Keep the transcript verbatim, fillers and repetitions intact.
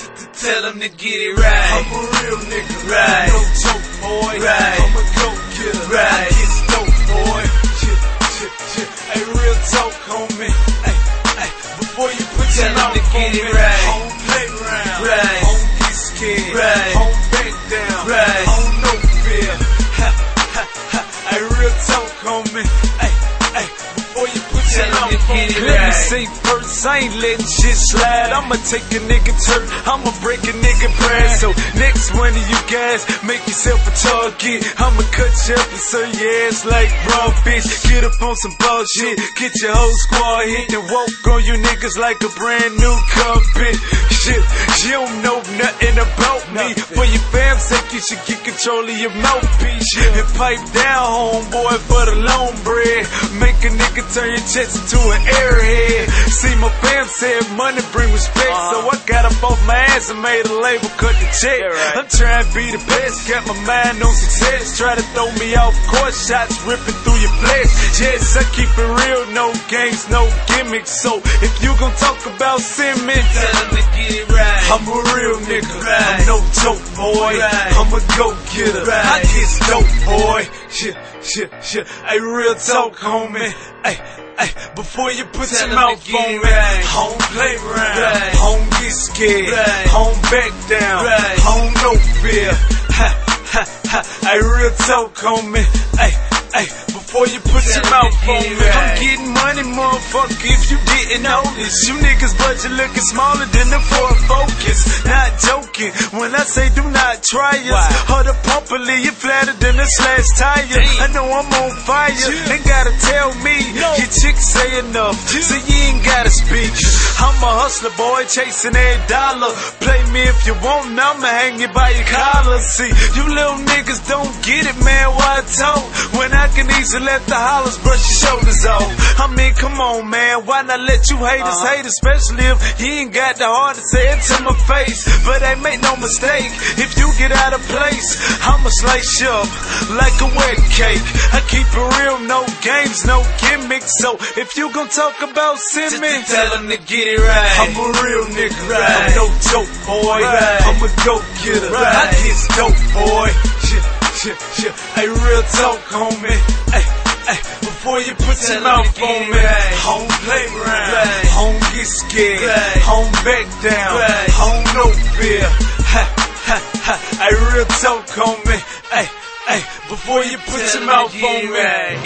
Tell them to get it right. I'm a real nigga, right? No joke, boy. Right. I'm a go-getter, right? I get dope, boy. Shit, shit, shit. Hey, real talk, homie. Hey, hey. Before you put Tell your mouth them to on get me, it right. I don't play around. Right. I don't get scared. Right. I don't back down. Right. I don't know fear. Ha, ha, ha. Hey, real talk, homie. Hey, hey. Before you put your Tell them mouth to on get me, it Let me right. say first, I ain't letting shit slide. I'ma take a nigga turn, I'ma break a nigga brand. So next one of you guys, make yourself a target. I'ma cut you up and serve your ass like raw bitch. Get up on some bullshit, get your whole squad hit and walk on you niggas like a brand new carpet. Shit, you don't know nothing about me. For your fam's sake, you should get control of your mouthpiece. And pipe down, homeboy, for the long bread. Make a nigga turn your chest into an airhead. See, my fam said money bring respect, uh-huh. So I got up off my ass and made a label, cut the check. Yeah, right. I'm trying to be the best, got my mind on success. Try to throw me off course, shots ripping through your flesh. Yes, I keep it real, no games, no gimmicks. So if you gon' talk about send me, Tell them to get it right. I'm a real nigga, Right. I'm no joke, boy. Right. I'm a go-getter, Right. I get dope, boy. Shit, shit, shit. Hey, real talk, homie. Hey, hey, before you put Tell your them to mouth get on it me, right. I don't play around. Right. I don't get scared. Right. I don't back down. Right. I don't know fear. Ha, ha, ha. Hey, real talk, homie. Hey, hey, before you put Tell your them mouth to on get me, it right. I'm getting money, motherfucker, if you didn't notice. You niggas budget looking smaller than the Ford Focus. Not joking, when I say do not try us. Wow. Or the pumper leave you flatter than a slash tire. Damn. I know I'm on fire, Yeah. ain't gotta tell me. No. Your chick say enough, so you ain't gotta speak. I'm a hustler, boy, chasing every dollar. Play me if you want, I'ma hang you by your collar. See, you little niggas don't get it, man, why talk? When I can easily let the hollers brush your shoulders off. I mean, come on, man, why not let you haters Uh-huh. hate, especially if you ain't got the heart to say it to my face. But hey, make no mistake, if you get out of place, I'ma slice you up like a wedding cake. I keep it real, no games, no gimmicks. So if you gon' talk about send me, Tell them to get it right. I'm a real nigga, Right. I'm no joke, boy. Right. I'm a go-getter, I Right. get dope, boy. Shit, shit, shit. Hey, real talk, homie. Hey, hey, before you put Tell your them mouth to get on it me, right. I don't play around. Right. I don't get scared. Right. I don't back down. Right. I don't know fear. Ha, ha, ha. Hey, real talk, homie. Hey, hey, before you put Tell your them to mouth get on it me, right.